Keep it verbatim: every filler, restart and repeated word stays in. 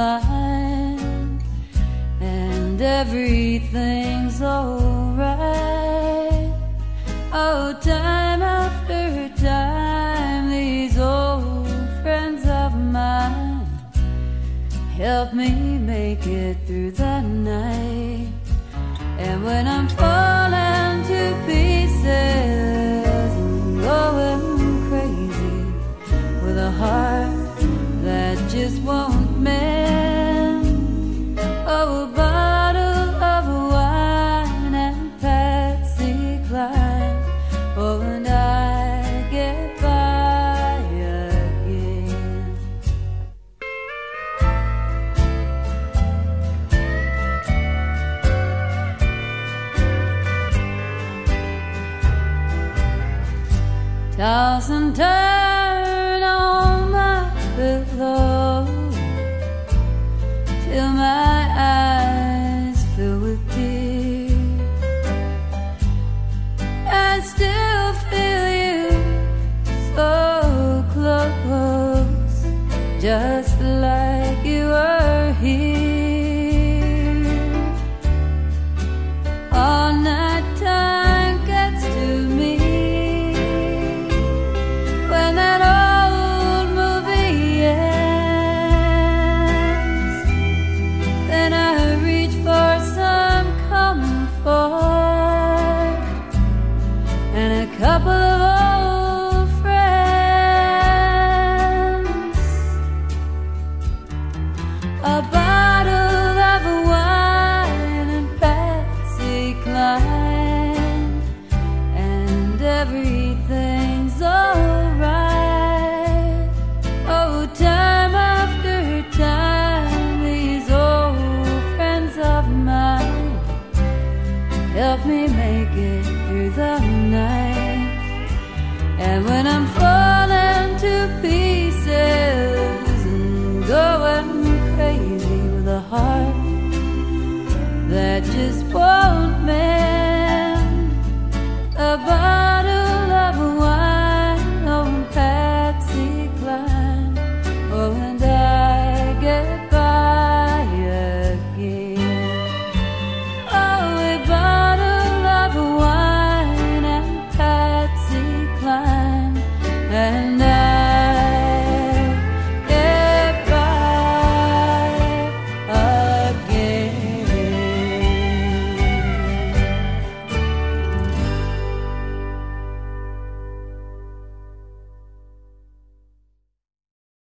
line, and everything's alright. Oh, time after time, these old friends of mine help me make it through the night. And when I'm falling to pieces and going crazy with a heart that just won't mend, oh, a bottle of wine and Patsy Cline, oh, and I get by again. Toss and turn on my pillow till my eyes fill with tears. I still feel you so close, just like you were